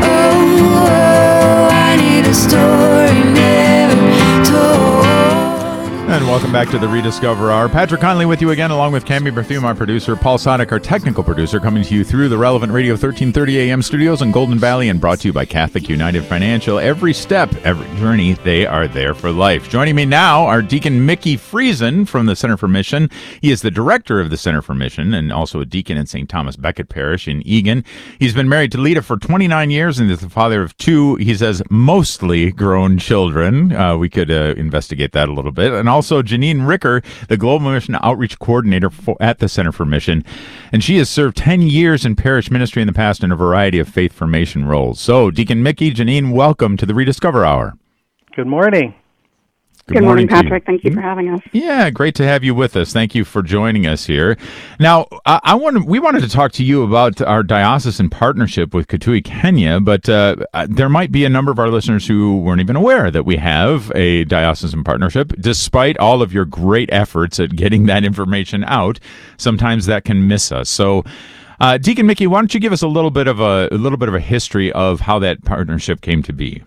oh, I need a story never told. And welcome back to the Rediscover Hour. Patrick Conley with you again, along with Cami Berthume, our producer, Paul Sonic, our technical producer, coming to you through the Relevant Radio thirteen thirty A M studios in Golden Valley and brought to you by Catholic United Financial. Every step, every journey, they are there for life. Joining me now are Deacon Mickey Friesen from the Center for Mission. He is the director of the Center for Mission and also a deacon in Saint Thomas Becket Parish in Egan. He's been married to Lita for twenty-nine years and is the father of two, he says, mostly grown children. Uh, we could uh, investigate that a little bit. And also Janine Ricker, the Global Mission Outreach Coordinator for, at the Center for Mission. And she has served ten years in parish ministry in the past in a variety of faith formation roles. So, Deacon Mickey, Janine, welcome to the Rediscover Hour. Good morning. Good, Good morning, morning Patrick. Thank you for having us. Yeah, great to have you with us. Thank you for joining us here. Now, I, I wanted, we wanted to talk to you about our diocesan partnership with Kitui, Kenya, but uh, there might be a number of our listeners who weren't even aware that we have a diocesan partnership. Despite all of your great efforts at getting that information out, sometimes that can miss us. So, uh, Deacon Mickey, why don't you give us a little bit of a, a little bit of a history of how that partnership came to be?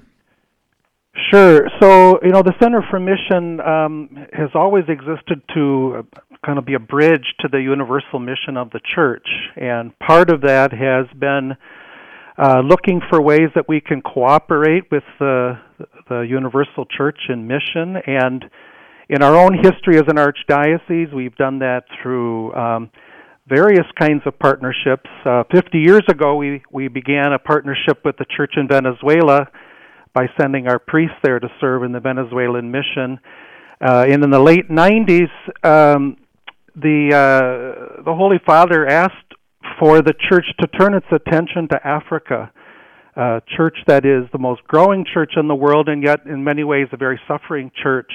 Sure. So, you know, the Center for Mission um, has always existed to kind of be a bridge to the universal mission of the church. And part of that has been uh, looking for ways that we can cooperate with the, the universal church in mission. And in our own history as an archdiocese, we've done that through um, various kinds of partnerships. Uh, fifty years ago, we, we began a partnership with the church in Venezuela by sending our priests there to serve in the Venezuelan mission. Uh, and in the late nineties, um, the uh, the Holy Father asked for the church to turn its attention to Africa, a church that is the most growing church in the world and yet in many ways a very suffering church.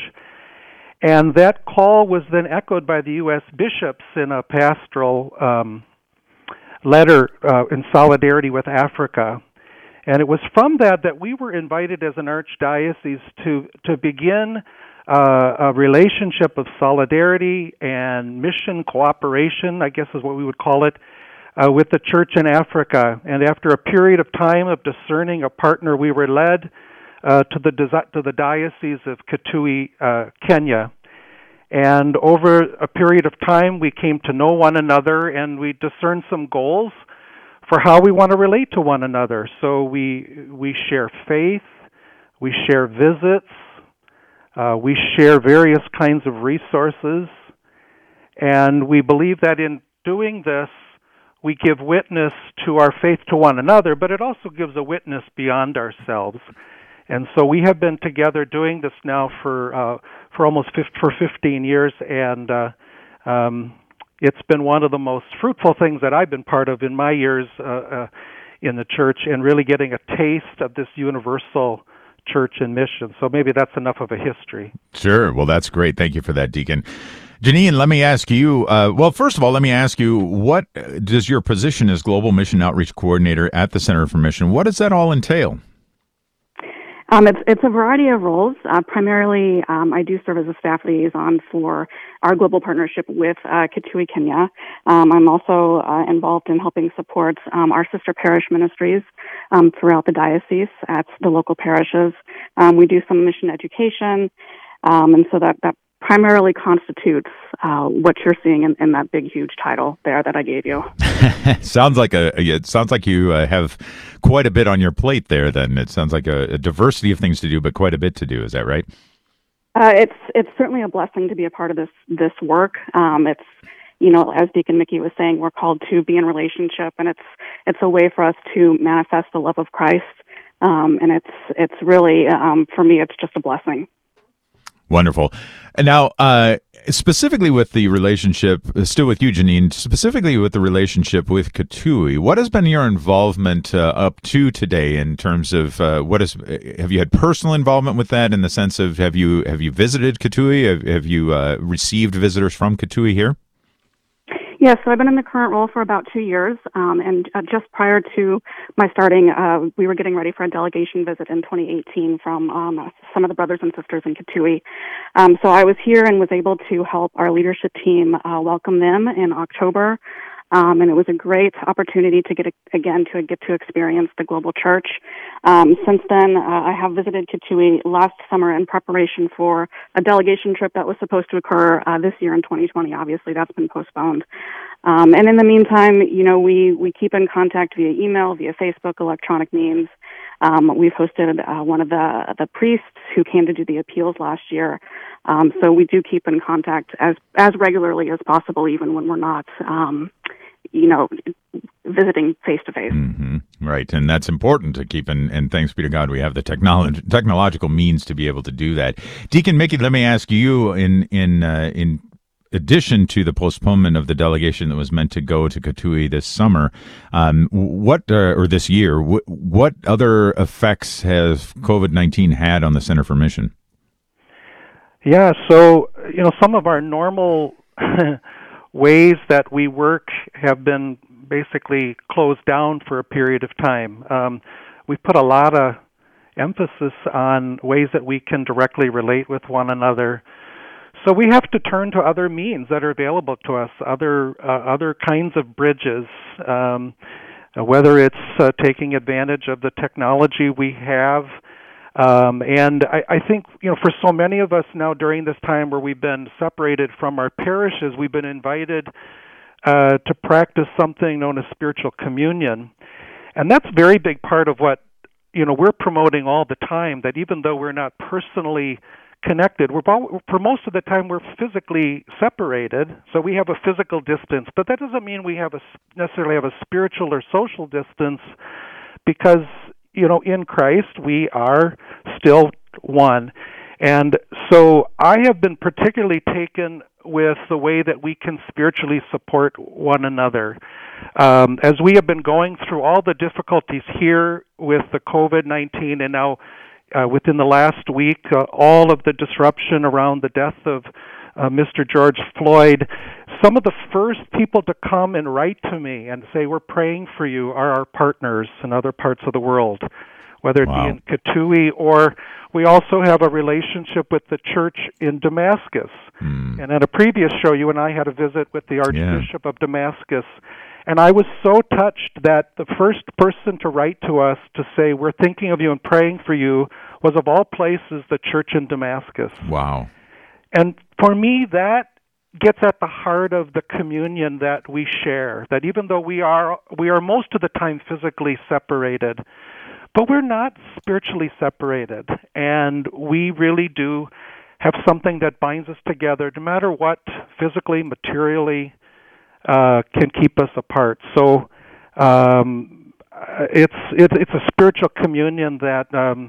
And that call was then echoed by the U S bishops in a pastoral um, letter uh, in solidarity with Africa. And it was from that that we were invited as an archdiocese to to begin uh, a relationship of solidarity and mission cooperation, I guess is what we would call it, uh, with the church in Africa. And after a period of time of discerning a partner, we were led uh, to the to the Diocese of Kitui, uh, Kenya. And over a period of time, we came to know one another, and we discerned some goals for how we want to relate to one another. So we we share faith, we share visits, uh, we share various kinds of resources, and we believe that in doing this, we give witness to our faith to one another, but it also gives a witness beyond ourselves. And so we have been together doing this now for uh, for almost for fifteen years, and uh, um, it's been one of the most fruitful things that I've been part of in my years uh, uh, in the church, and really getting a taste of this universal church and mission. So maybe that's enough of a history. Sure. Well, that's great. Thank you for that, Deacon. Janine, let me ask you, uh, well, first of all, let me ask you, what does your position as Global Mission Outreach Coordinator at the Center for Mission, what does that all entail? Um, it's it's a variety of roles. Uh, primarily, um, I do serve as a staff liaison for our global partnership with uh, Kitui, Kenya. Um, I'm also uh, involved in helping support um, our sister parish ministries um, throughout the diocese at the local parishes. Um, we do some mission education, um, and so that, that primarily constitutes uh, what you're seeing in, in that big, huge title there that I gave you. sounds like a. It sounds like you uh, have quite a bit on your plate there. Then it sounds like a, a diversity of things to do, but quite a bit to do. Is that right? Uh, it's it's certainly a blessing to be a part of this this work. Um, it's you know, as Deacon Mickey was saying, we're called to be in relationship, and it's it's a way for us to manifest the love of Christ. Um, and it's it's really um, for me, it's just a blessing. Wonderful. And now, uh, specifically with the relationship, still with you, Janine, specifically with the relationship with Kitui, what has been your involvement uh, up to today in terms of uh, what is? Have you had personal involvement with that in the sense of have you have you visited Kitui? Have, have you uh, received visitors from Kitui here? Yes, so I've been in the current role for about two years, um, and uh, just prior to my starting, uh, we were getting ready for a delegation visit in twenty eighteen from um, some of the brothers and sisters in Kitui. Um, so I was here and was able to help our leadership team uh, welcome them in October. Um, and it was a great opportunity to get, a, again, to get to experience the global church. Um, since then, uh, I have visited Kitui last summer in preparation for a delegation trip that was supposed to occur uh, this year in twenty twenty. Obviously, that's been postponed. Um, and in the meantime, you know, we, we keep in contact via email, via Facebook, electronic means. Um, we've hosted uh, one of the, the priests who came to do the appeals last year. Um, so we do keep in contact as, as regularly as possible, even when we're not, um, you know, visiting face to face. Right, and that's important to keep. And, and thanks be to God, we have the technology, technological means to be able to do that. Deacon Mickey, let me ask you, in in uh, in addition to the postponement of the delegation that was meant to go to Kitui this summer, um, what uh, or this year, wh- what other effects has COVID nineteen had on the Center for Mission? Yeah, so, you know, some of our normal ways that we work have been basically closed down for a period of time. Um, we've put a lot of emphasis on ways that we can directly relate with one another. So we have to turn to other means that are available to us, other uh, other kinds of bridges, um, whether it's uh, taking advantage of the technology we have. Um, and I, I think, you know, for so many of us now during this time where we've been separated from our parishes, we've been invited uh, to practice something known as spiritual communion. And that's a very big part of what, you know, we're promoting all the time, that even though we're not personally connected, we're for most of the time we're physically separated, so we have a physical distance, but that doesn't mean we have a necessarily have a spiritual or social distance, because, you know, in Christ we are still one. And so I have been particularly taken with the way that we can spiritually support one another. Um, as we have been going through all the difficulties here with the COVID nineteen, and now Uh, within the last week, uh, all of the disruption around the death of uh, Mister George Floyd, some of the first people to come and write to me and say, we're praying for you, are our partners in other parts of the world, whether it wow. be in Kitui, or we also have a relationship with the church in Damascus. Mm. And at a previous show, you and I had a visit with the Archbishop yeah. of Damascus. And I was so touched that the first person to write to us to say, we're thinking of you and praying for you, was of all places the church in Damascus. Wow. And for me, that gets at the heart of the communion that we share, that even though we are we are most of the time physically separated, but we're not spiritually separated. And we really do have something that binds us together, no matter what physically, materially, Uh, can keep us apart. So um, it's, it's it's a spiritual communion that um,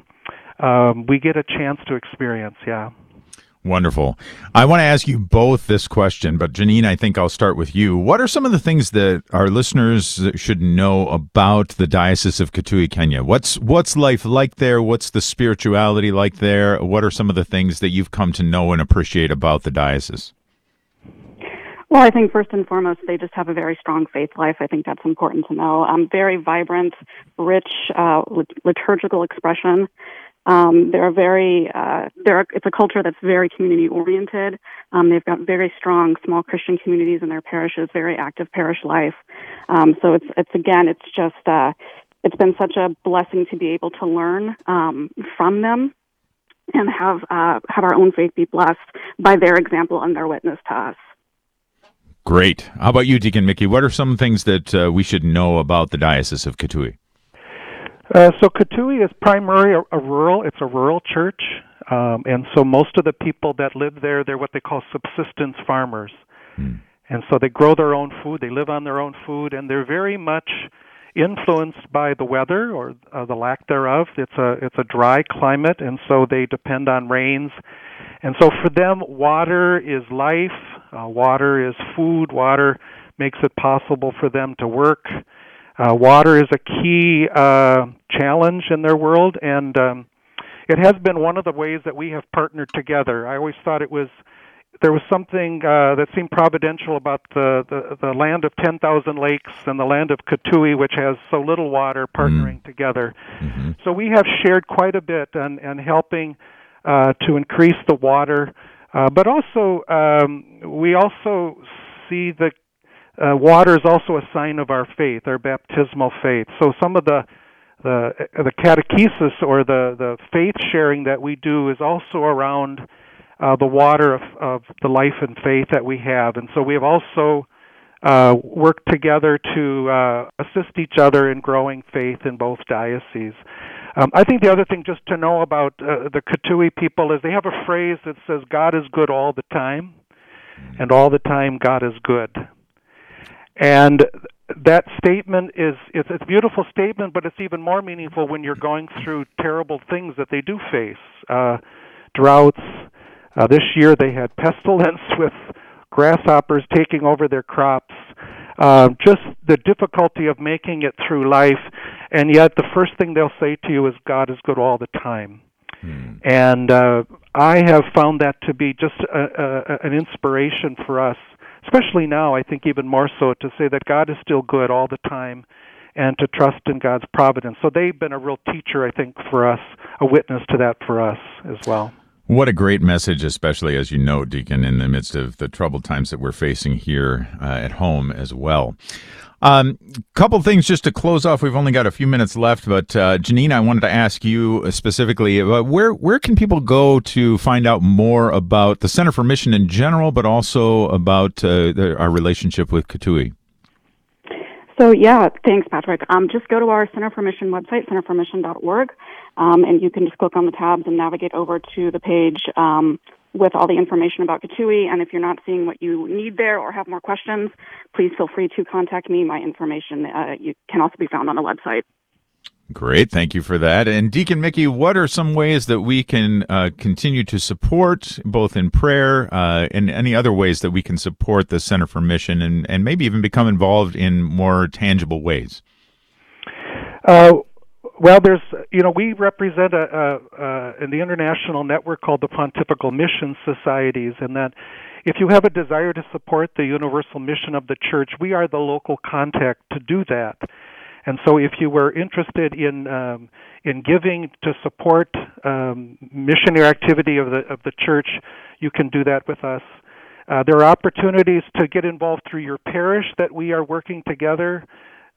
um, we get a chance to experience. Yeah. Wonderful. I want to ask you both this question, but Janine, I think I'll start with you. What are some of the things that our listeners should know about the Diocese of Kitui, Kenya? What's what's life like there? What's the spirituality like there? What are some of the things that you've come to know and appreciate about the diocese? Well, I think first and foremost, they just have a very strong faith life. I think that's important to know. Um, very vibrant, rich uh, lit- liturgical expression. Um, they're very. Uh, they're. It's a culture that's very community oriented. Um, they've got very strong small Christian communities in their parishes. Very active parish life. Um, so it's. It's again. It's just. Uh, it's been such a blessing to be able to learn um, from them, and have uh, have our own faith be blessed by their example and their witness to us. Great. How about you, Deacon Mickey? What are some things that uh, we should know about the Diocese of Kitui? Uh, so Kitui is primarily a, a rural, it's a rural church, um, and so most of the people that live there, they're what they call subsistence farmers. Hmm. And so they grow their own food, they live on their own food, and they're very much influenced by the weather or uh, the lack thereof. It's a it's a dry climate, and so they depend on rains. And so for them, water is life. Uh, water is food. Water makes it possible for them to work. Uh, water is a key uh, challenge in their world, and um, it has been one of the ways that we have partnered together. I always thought it was there was something uh, that seemed providential about the, the, the land of ten thousand lakes and the land of Cotuí, which has so little water, partnering mm. together. Mm-hmm. So we have shared quite a bit and and helping uh, to increase the water, uh, but also um, we also see the uh, water is also a sign of our faith, our baptismal faith. So some of the the the catechesis or the, the faith sharing that we do is also around Uh, the water of, of the life and faith that we have. And so we have also uh, worked together to uh, assist each other in growing faith in both dioceses. Um, I think the other thing just to know about uh, the Cotuí people is they have a phrase that says, God is good all the time, and all the time God is good. And that statement is, it's, it's a beautiful statement, but it's even more meaningful when you're going through terrible things that they do face, uh, droughts. Uh, this year they had pestilence with grasshoppers taking over their crops, uh, just the difficulty of making it through life, and yet the first thing they'll say to you is, God is good all the time. Mm. And uh, I have found that to be just a, a, an inspiration for us, especially now, I think even more so, to say that God is still good all the time and to trust in God's providence. So they've been a real teacher, I think, for us, a witness to that for us as well. What a great message, especially, as you know, Deacon, in the midst of the troubled times that we're facing here uh, at home as well. Um, couple things just to close off. We've only got a few minutes left, but uh, Janine, I wanted to ask you specifically, uh, where where can people go to find out more about the Center for Mission in general, but also about uh, the, our relationship with Cotuí? So, yeah, thanks, Patrick. Um, just go to our Center for Mission website, center for mission dot org, um, and you can just click on the tabs and navigate over to the page um, with all the information about Cotuí. And if you're not seeing what you need there or have more questions, please feel free to contact me. My information uh, you can also be found on the website. Great. Thank you for that. And Deacon Mickey, what are some ways that we can uh, continue to support, both in prayer uh, and any other ways that we can support the Center for Mission and, and maybe even become involved in more tangible ways? Uh, well, there's, you know, we represent a, a, a, an international network called the Pontifical Mission Societies, and that if you have a desire to support the universal mission of the Church, we are the local contact to do that. And so if you were interested in um, in giving to support um, missionary activity of the of the church, you can do that with us. Uh, there are opportunities to get involved through your parish that we are working together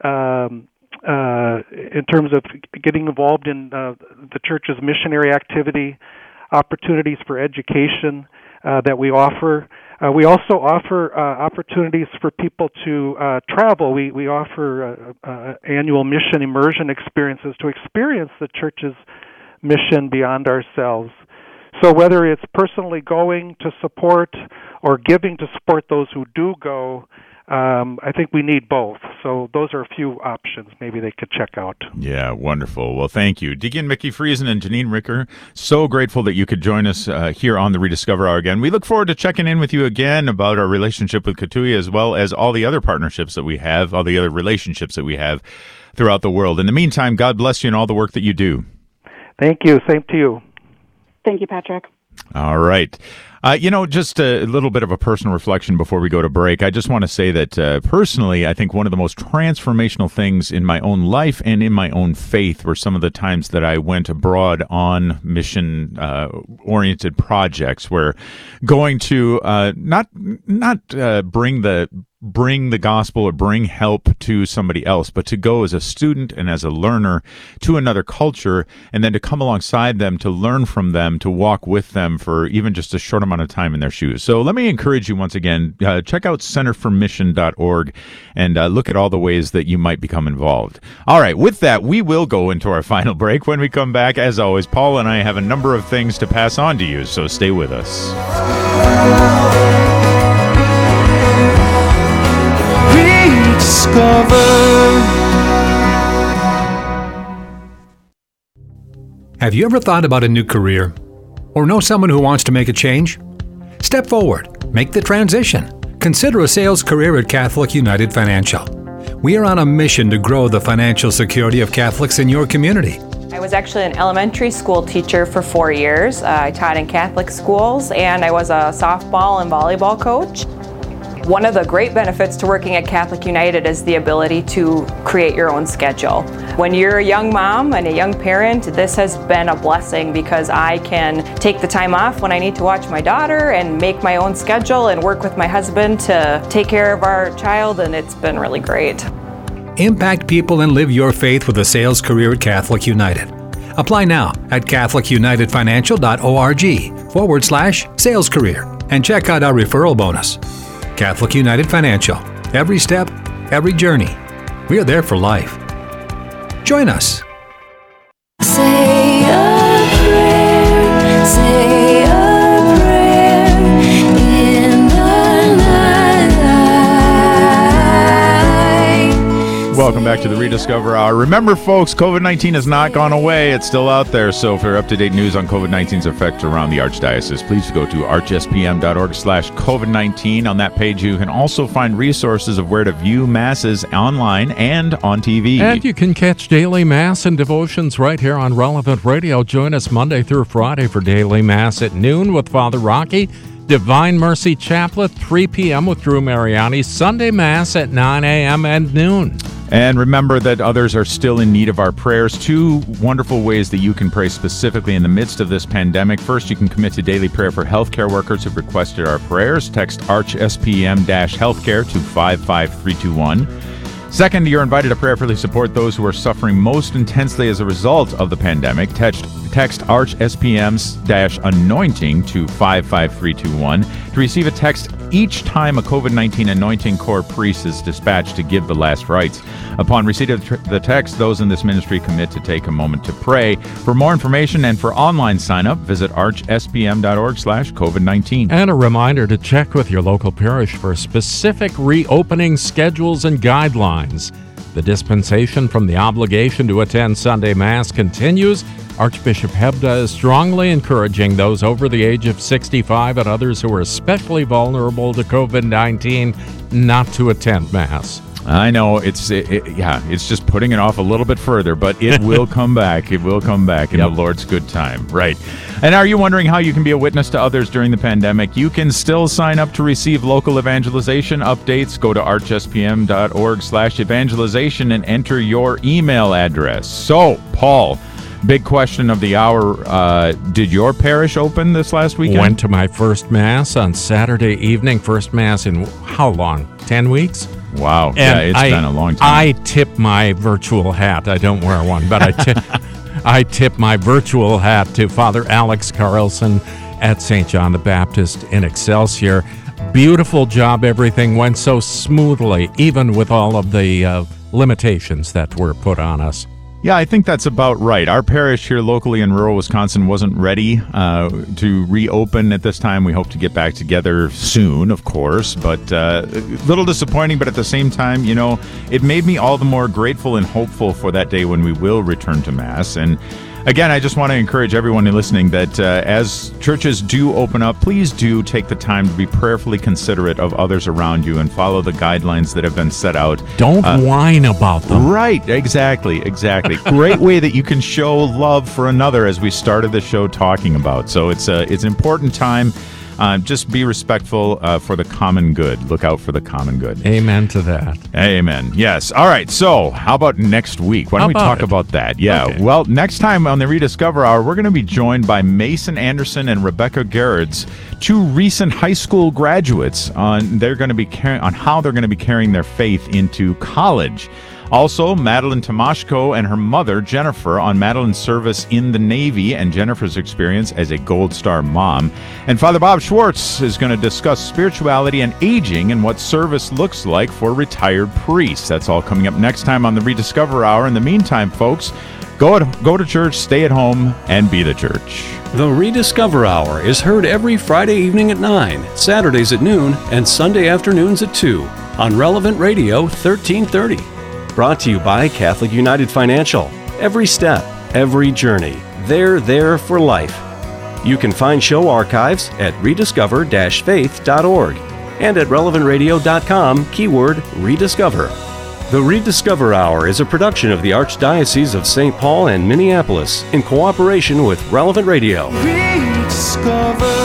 um, uh, in terms of getting involved in uh, the church's missionary activity, opportunities for education uh, that we offer. Uh, we also offer uh, opportunities for people to uh, travel. We we offer uh, uh, annual mission immersion experiences to experience the church's mission beyond ourselves. So whether it's personally going to support or giving to support those who do go, um, I think we need both. So those are a few options maybe they could check out. Yeah, wonderful. Well, thank you. Deacon Mickey Friesen and Janine Ricker, so grateful that you could join us uh, here on the Rediscover Hour again. We look forward to checking in with you again about our relationship with Cotuí, as well as all the other partnerships that we have, all the other relationships that we have throughout the world. In the meantime, God bless you and all the work that you do. Thank you. Same to you. Thank you, Patrick. All right. Uh, you know, just a little bit of a personal reflection before we go to break. I just want to say that uh, personally, I think one of the most transformational things in my own life and in my own faith were some of the times that I went abroad on mission-oriented uh, projects, where going to uh, not not uh, bring the bring the gospel or bring help to somebody else, but to go as a student and as a learner to another culture, and then to come alongside them, to learn from them, to walk with them for even just a short amount of time in their shoes. So let me encourage you once again, uh, check out center for mission dot org and uh, look at all the ways that you might become involved. All right, with that, we will go into our final break. When we come back, as always, Paul and I have a number of things to pass on to you, so stay with us. Rediscover. Have you ever thought about a new career? Or know someone who wants to make a change? Step forward. Make the transition. Consider a sales career at Catholic United Financial. We are on a mission to grow the financial security of Catholics in your community. I was actually an elementary school teacher for four years. Uh, I taught in Catholic schools, and I was a softball and volleyball coach. One of the great benefits to working at Catholic United is the ability to create your own schedule. When you're a young mom and a young parent, this has been a blessing because I can take the time off when I need to watch my daughter and make my own schedule and work with my husband to take care of our child, and it's been really great. Impact people and live your faith with a sales career at Catholic United. Apply now at catholicunitedfinancial.org forward slash sales career and check out our referral bonus. Catholic United Financial. Every step, every journey. We are there for life. Join us. Say a prayer, say a prayer in the night. Welcome back to the Rediscover Hour. Remember, folks, covid nineteen has not gone away. It's still out there. So for up-to-date news on covid nineteen's effects around the Archdiocese, please go to archspm.org slash COVID-19. On that page, you can also find resources of where to view Masses online and on T V. And you can catch daily Mass and devotions right here on Relevant Radio. Join us Monday through Friday for daily Mass at noon with Father Rocky. Divine Mercy Chaplet, three p.m. with Drew Mariani. Sunday Mass at nine a.m. and noon. And remember that others are still in need of our prayers. Two wonderful ways that you can pray specifically in the midst of this pandemic. First, you can commit to daily prayer for healthcare workers who've requested our prayers. Text ArchSPM-Healthcare to five five three two one. Second, you're invited to prayerfully support those who are suffering most intensely as a result of the pandemic. Text, text ArchSPM's-Anointing to five five three two one to receive a text each time a covid nineteen Anointing Corps priest is dispatched to give the last rites. Upon receipt of the text, those in this ministry commit to take a moment to pray. For more information and for online sign-up, visit archspm.org slash COVID-19. And a reminder to check with your local parish for specific reopening schedules and guidelines. The dispensation from the obligation to attend Sunday Mass continues. Archbishop Hebda is strongly encouraging those over the age of sixty-five and others who are especially vulnerable to covid nineteen not to attend Mass. I know, it's it, it, yeah, it's just putting it off a little bit further, but it will come back. It will come back in yep. the Lord's good time. Right. And are you wondering how you can be a witness to others during the pandemic? You can still sign up to receive local evangelization updates. Go to archspm.org slash evangelization and enter your email address. So, Paul, big question of the hour. Uh, did your parish open this last weekend? Went to my first Mass on Saturday evening. First Mass in how long? Ten weeks? Wow. And yeah, it's I, been a long time. I tip my virtual hat. I don't wear one, but I tip, I tip my virtual hat to Father Alex Carlson at Saint John the Baptist in Excelsior. Beautiful job. Everything went so smoothly, even with all of the uh, limitations that were put on us. Yeah, I think that's about right. Our parish here locally in rural Wisconsin wasn't ready uh, to reopen at this time. We hope to get back together soon, of course, but uh, a little disappointing, but at the same time, you know, it made me all the more grateful and hopeful for that day when we will return to Mass. And again, I just want to encourage everyone listening that uh, as churches do open up, please do take the time to be prayerfully considerate of others around you and follow the guidelines that have been set out. Don't uh, whine about them. Right, exactly, exactly. Great way that you can show love for another, as we started the show talking about. So it's a, it's an important time. Uh, just be respectful uh, for the common good. Look out for the common good. Amen to that. Amen. Yes. All right. So how about next week? Why don't we talk it? about that? Yeah. Okay. Well, next time on the Rediscover Hour, we're going to be joined by Mason Anderson and Rebecca Gerrards, two recent high school graduates. On they're going to be car- on how they're going to be carrying their faith into college. Also, Madeline Tomashko and her mother, Jennifer, on Madeline's service in the Navy and Jennifer's experience as a Gold Star mom. And Father Bob Schwartz is going to discuss spirituality and aging and what service looks like for retired priests. That's all coming up next time on the Rediscover Hour. In the meantime, folks, go, at, go to church, stay at home, and be the church. The Rediscover Hour is heard every Friday evening at nine, Saturdays at noon, and Sunday afternoons at two on Relevant Radio thirteen thirty. Brought to you by Catholic United Financial. Every step, every journey. they're there for life. You can find show archives at rediscover dash faith dot org and at relevant radio dot com, keyword rediscover. The Rediscover Hour is a production of the Archdiocese of Saint Paul and Minneapolis in cooperation with Relevant Radio. Rediscover.